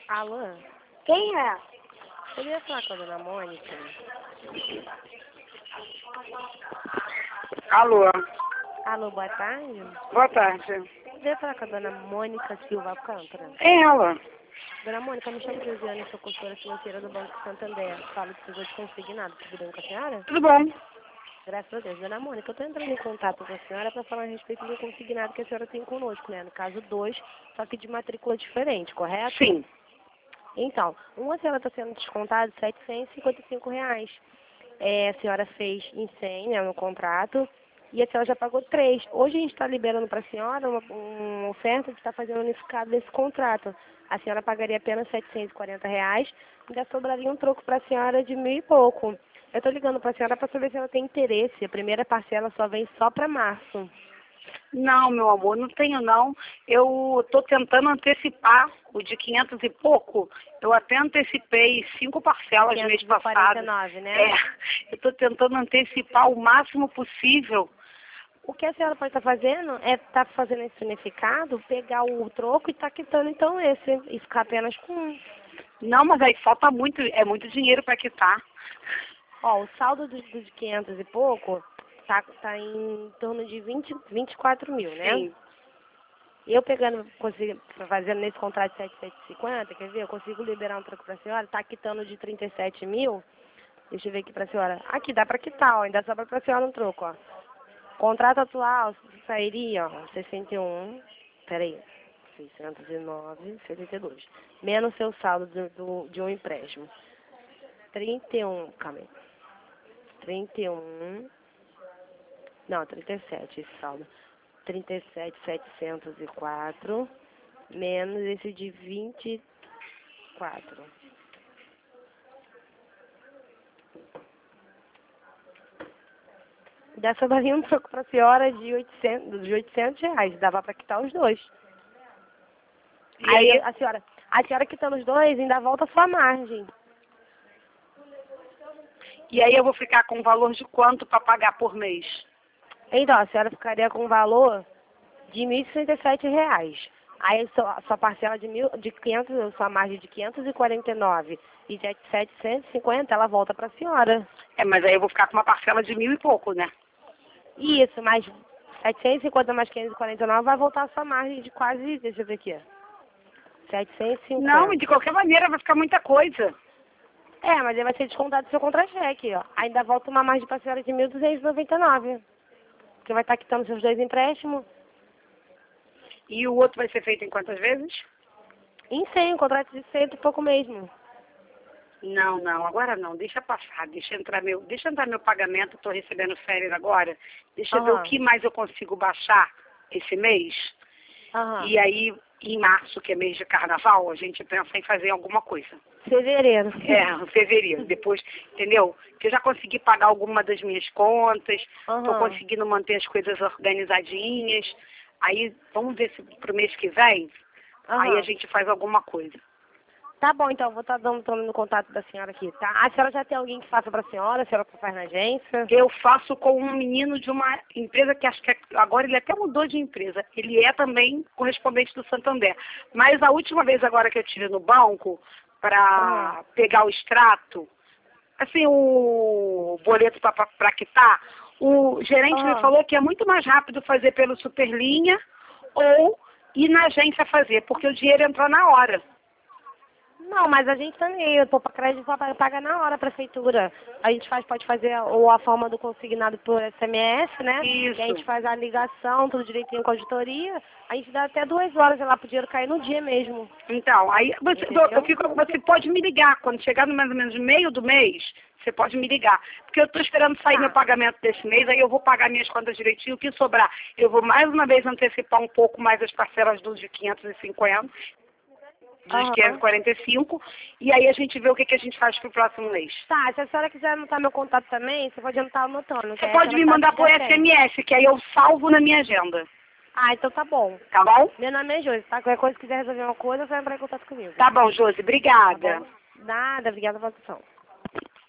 Alô? Quem é? Eu ia falar com a dona Mônica. Alô. Alô, boa tarde. Boa tarde. Eu ia falar com a dona Mônica Silva Alcântara. É ela. Dona Mônica, me chamo Josiane, sou consultora financeira do Banco Santander. Falo de tesouro consignado. Tudo bem com a senhora? Tudo bom? Graças a Deus. Dona Mônica, eu estou entrando em contato com a senhora para falar a respeito do consignado que a senhora tem conosco, né? No caso 2, só que de matrícula diferente, correto? Sim. Então, uma senhora está sendo descontada R$ 755. A senhora fez em 100, né, no contrato, e a senhora já pagou 3. Hoje a gente está liberando para a senhora uma oferta de estar fazendo unificado desse contrato. A senhora pagaria apenas R$ 740, ainda sobraria um troco para a senhora de 1.000 e pouco. Eu estou ligando para a senhora para saber se ela tem interesse. A primeira parcela só vem só para março. Não, meu amor, não tenho não. Eu estou tentando antecipar o de 500 e pouco. Eu até antecipei 5 parcelas no mês passado. 549, né? É, eu estou tentando antecipar o máximo possível. O que a senhora pode estar fazendo é estar fazendo esse unificado, pegar o troco e estar quitando então esse, e ficar apenas com um. Não, mas aí falta muito, é muito dinheiro para quitar. Ó, o saldo dos 500 e pouco tá em torno de 24 mil, né? Sim. Eu fazendo nesse contrato de 750, quer ver? Eu consigo liberar um troco para a senhora, tá quitando de 37 mil. Deixa eu ver aqui para a senhora. Aqui, dá para quitar, ó, ainda sobra para a senhora um troco, ó. Contrato atual sairia, ó, 61, peraí, 609,72. Menos seu saldo de um empréstimo. 31, calma aí. 31, não, 37 esse saldo. 37.704, menos esse de 24. Dessa valia um troco para a senhora de 800 reais. Dava para quitar os dois. E Aí aí, a senhora quitando os dois, ainda volta a sua margem. eu vou ficar com um valor de quanto para pagar por mês? Então, a senhora ficaria com um valor de R$ 1.067. Aí sua parcela de 500, sua margem de 549 e 750, ela volta para a senhora. É, mas aí eu vou ficar com uma parcela de 1.000 e pouco, né? Isso, mais 750 mais 549 vai voltar a sua margem de quase, deixa eu ver aqui, 750. Não, e de qualquer maneira vai ficar muita coisa. É, mas aí vai ser descontado do seu contra-cheque, ó. Ainda volta uma margem para a senhora de 1.299. Porque vai estar quitando seus dois empréstimos. E o outro vai ser feito em quantas vezes? Em 100, um contrato de 100 e pouco mesmo. Não, não, agora não, deixa passar, deixa entrar meu pagamento, estou recebendo férias agora, deixa eu ver o que mais eu consigo baixar esse mês. E aí, em março, que é mês de carnaval, a gente pensa em fazer alguma coisa. Fevereiro. É, fevereiro, depois, entendeu? Que eu já consegui pagar alguma das minhas contas, estou conseguindo manter as coisas organizadinhas. Aí, vamos ver se pro mês que vem, aí a gente faz alguma coisa. Tá bom, então, vou estar tomando contato da senhora aqui, tá? A senhora já tem alguém que faça pra senhora? A senhora faz na agência? Eu faço com um menino de uma empresa que acho que agora ele até mudou de empresa. Ele é também correspondente do Santander. Mas a última vez agora que eu tive no banco para pegar o extrato, assim, o boleto para quitar, o gerente me falou que é muito mais rápido fazer pelo Superlinha ou ir na agência fazer, porque o dinheiro entra na hora. Não, mas a gente também, eu tô para crédito, paga na hora a prefeitura. A gente pode fazer ou a forma do consignado por SMS, né? Isso. E a gente faz a ligação, tudo direitinho com a auditoria. A gente dá até 2 horas lá pro dinheiro cair no dia mesmo. Então, aí você pode me ligar, quando chegar no mais ou menos no meio do mês, você pode me ligar. Porque eu estou esperando sair meu pagamento desse mês, aí eu vou pagar minhas contas direitinho, o que sobrar. Eu vou mais uma vez antecipar um pouco mais as parcelas dos de 550. Dos 545, e aí a gente vê o que a gente faz pro próximo mês. Tá, se a senhora quiser anotar meu contato também, você pode anotar anotando. Você pode me mandar por SMS, que aí eu salvo na minha agenda. Ah, então tá bom. Tá bom? Meu nome é Josi, tá? Qualquer coisa, quiser resolver uma coisa, você vai entrar em contato comigo. Tá bom, Josi, obrigada. Tá bom? Nada, obrigada pela atenção.